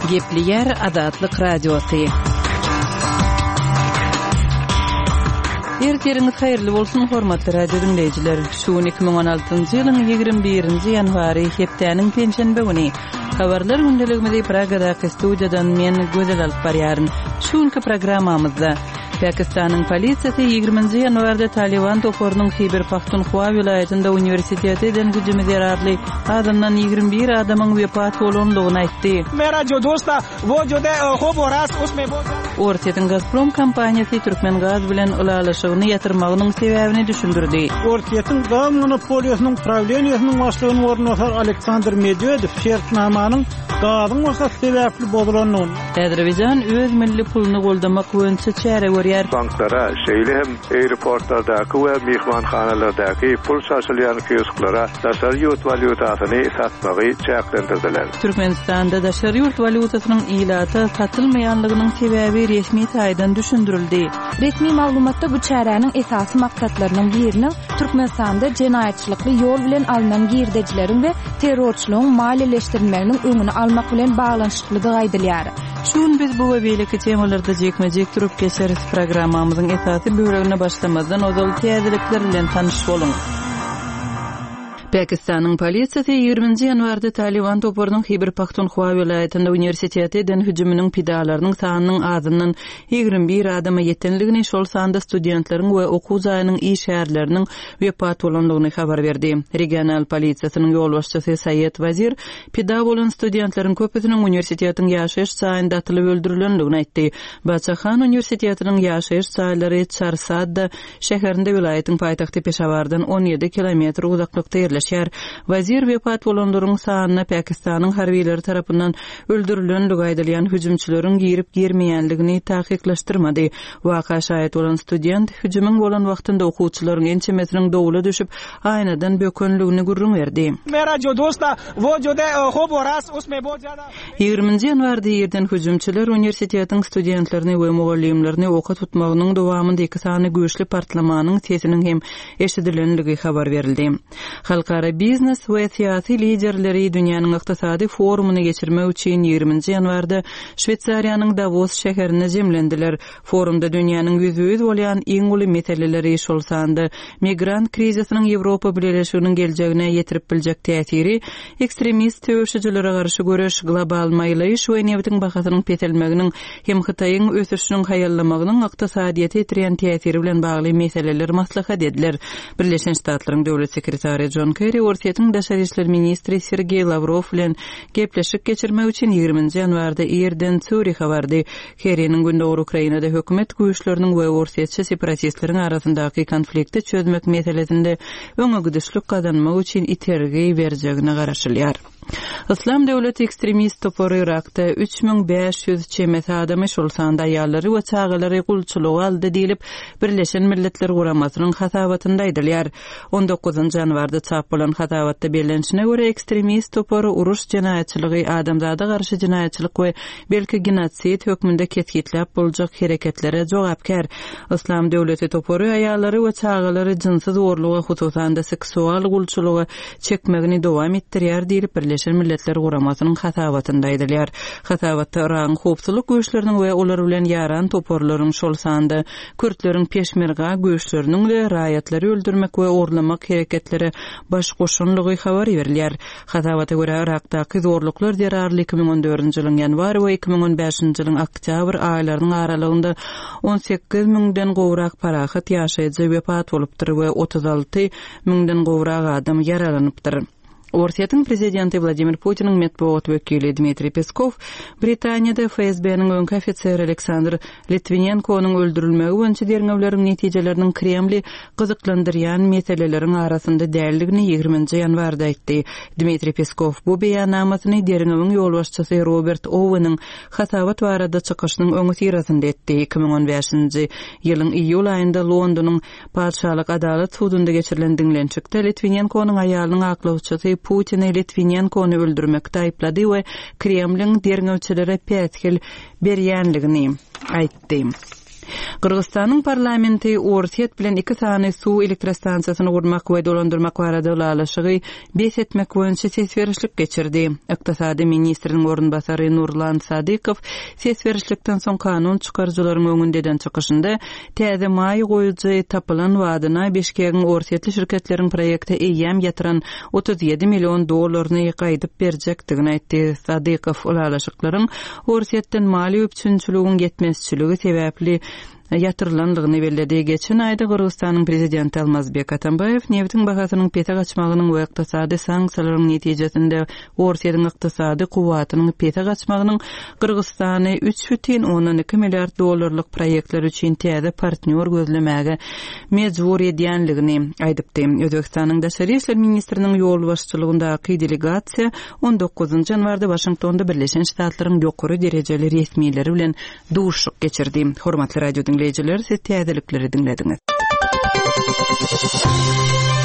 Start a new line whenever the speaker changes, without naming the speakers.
Gepli Azatlyk Radiosu. Erteriniz hayırlı bolsun hormatly radio dinleyijiler. Şu 2016-njy ýylyň 21-nji ýanwary hepdeniň penşenbe güni. Habarlar gündeligimizde Pragadaky studiýadan men Gözel alyp barýaryn. Şuňky programmamyzda Pakistanyň polisiýasy 20-nji ýanwarda Taliban toporunyň Khyber Pakhtunkhwa vilayetinde universiteteden hüjüm zerarly adamdan 21 adamyň wepat bolanlygyny aýtdy.
Mera jo dosta wo jode hob oras usme bo
Ortiýetiň Gazprom kompaniýasy Türkmen gaz bilen ulalaşygyny ýatyrmagynyň sebäbini düşündirdi.
Ortiýetiň gaz monopoliýasynyň prawleniýasynyň başlygyny ornatar Aleksandr Medvedew şertnamanyň gazyň wagt sebäpli bolanyny
Azerbaýjan öz milli puluny goldamak boýunça çäre görýär.
Banklara, şeýle hem aeroportlardaky we mehmanhanalardaky pul saçylýan kiosklara daşary ýurt walyutasyny satmagy çäklendirdiler.
Türkmenistanda daşary ýurt walutasynyň ilaty satylmaýanlygynyň sebäbi resmi taýdan düşündirildi.
Resmi maglumatda bu çäräniň esasy maksatlarynyň biriniň Türkmenistanda jenaýatçylykly ýol bilen alynan girdejileriň we terrorçylygyň maliýeleşdirilmeginiň öňüni almak bilen baglanşyklydygy aýdylýar.
Şun biz bu we beýleki temalarda jekmejek turup geçeriz programmamyzyň esasy bölümine başlamazdan ozal täzelikler bilen tanyş bolun. Pakistanyň polisiýasy 20-nji ýanwarda Taliban toporunyň Khyber Pakhtunkhwa vilayetinde universiteteden hüjüminiň pidalarynyň sanynyň azyndan 21 adama ýetenligini, şol sanda studentleriň we okuw jaýynyň iş şäherleriniň wepat bolanlygyny habar berdi. Regional polisiýasynyň ýol başçysy Sayed Wazir pida bolan studentleriň köpüsiniň universitetiň ýaşaýyş çaýynda atlyp öldürilenligini aýtdy. Baçahan universitetiniň ýaşaýyş çaýlary Çarsad şäherinde vilayetiň paýtagty Peşawardan 17 kilometr uzaklykda ýerleşýär. Wazir wepat bolanlaryň sanyna Pakistanyň harbiýleri tarapyndan öldürilenligi aýdylýan hüjümçüleriň girip girmeýänligini tahkikleşdirmedi. Waka şahit bolan student hüjümiň bolan wagtynda okuwçylaryň ençemesiniň dowla düşüp aýnadan bökenligini gurrun berdi.
Mera jo dosta wo jode hob oras usme bo jada
20-nji ýanwarda ýerden hüjümçiler universitetiň studentlerini we mugallimlerini oka tutmagynyň dowamynda iki sany güýçli partlamanyň sesiniň hem eşidilenligi habar berildi. Halkara biznes we syýasy liderleri dünýäniň ykdysady forumuny geçirmek üçin 20-nji ýanwarda Şwetsariýanyň Davos şäherine jemlendiler. Forumda dünýäniň ýüzüýüz bolýan iň uly meseleleri şolsandy. Migrant krizisynyň Ýewropa birleşiginiň geljegine ýetirip biljek täsiri, ekstremist töwüşçilere garşy göreş, global maýlaýyş we nebetiň bahasynyň petelmeginiň hem Hytaýyň ösüşiniň haýallamagynyň ykdysadyýety etiren täsiri bilen bagly meseleler maslahat ediler. Birleşen Ştatlaryň döwlet sekretary John Kerry Ortiýetiň daşary işler ministri Sergey Lavrov bilen gepleşik geçirmek üçin 20-nji ýanwarda ýerden Zürich'e bardy. Kerryniň gündäki Ukrainada hökümet güýçleriniň we orsiýetçi separatistleriň arasyndaky konflikti çözmek meselesinde öňe gidişlik kazanmak üçin itergi berjegine garaşylýar. Islam döwleti ekstremist topory Irakda 3500 çemet adamy şolsanda ýallary we çağalary gulçylygy aldy diýilip Birleşen Milletler Guramasynyň hasabатynda aýdylýar. 19-njy ýanwarda çap bolan hasabатda bellenişine göre ekstremist topory uruş jenaýatçylygy, adamzada garşy jenaýatçylyk we belki genosid hökmünde ketgitlap boljak hereketlere jogapkär. Islam döwleti topory aýallary we çağalary jynsyz orluga, hususanda seksual gulçylygy çekmegini dowam etdirýär diýilip Birleşen Milletler Guramasynyň hasabatynda aýdylýar. Hasabatda Iran howpsuzlyk güýçleriniň we olar bilen ýaran toporlaryň şolsandy Kürtleriň peşmerga güýçleriniň we raýatlary öldürmek we orlamak hereketleri baş goşunlygy habar berilýär. Hasabata görä Irakdaky zorluklar zerarly 2014-nji ýylyň ýanwar we 2015-nji ýylyň oktyabr aýlarynyň aralygynda 18 000den gowrak parahat ýaşaýjy wepat bolupdyr we 36 000den gowrak adam yaralanypdyr. Ortiýetiň prezidenti Vladimir Putiniň medeniýet wekili Dmitri Peskov Britaniýada FSB-niň öňki ofiseri Aleksandr Litvinenkowyň öldürilmegi boýunça derňewleriň netijeleriniň Kremli gyzyklandyrýan meseleleriň arasynda däldigini 20-nji ýanwarda aýtdy. Dmitri Peskov bu beýannamasyny derňewiň ýolbaşçysy Robert Owen'ň hasabat barada çykyşynyň öňü sirasynda etdi. 2015-nji ýylyň iýul aýynda Londonyň Padşahlyk adalet sudunda geçirilen diňlençikde Litvinenkowyň aýalynyň aklawçysy Putin Litvinenkowyny öldürmekde aýplady we Kremliň derňewçilere pätkil berýänligini aýtdy. Kırgyzstanyň parlamenti Orset bilen 2 sany suw elektrostansiýasyny gurmak we dolandyrmak barada ulaşygy beş etmek boýunça sesberişlik geçirdi. Iqtisady ministriniň orunbasary Nurlan Sadykow sesberişlikden soň kanun çykarjylaryň öňünden çykyşynda täze maý goýujy tapylan wadyna Beşkegiň Orsetli şirketleriň proýekte eýem ýatyran 37 million dollaryny gaýdyp berjekdigini aýtdy. Sadykow ulaşyklaryň Orsetden mali üçünçülügiň yetmezçiligi sebäpli yatırılanlygyny bellädi. Geçen aýda Kyrgyzstanyň prezidenti Almazbek Atambayew neftiň bahasynyň pete gaçmagynyň we ykdysady sanksiýalaryň netijesinde Orsetdiň ykdysady kuwatynyň pete gaçmagynyň Kyrgyzstany 3,2 milliard dollarlyk proýektler üçin täze partnyor gözlemäge mejbur edýänligini aýdypdy. Özbekistanyň daşary işler ministriniň ýol başçylygyndaky delegasiýa 19 ýanwarda Washingtonda Birleşen Ştatlaryň ýokary derejeli resmiýetleri bilen duşuk geçirdi. Hormatly radio dinleyijiler, siz täzelikleri dinlediňiz.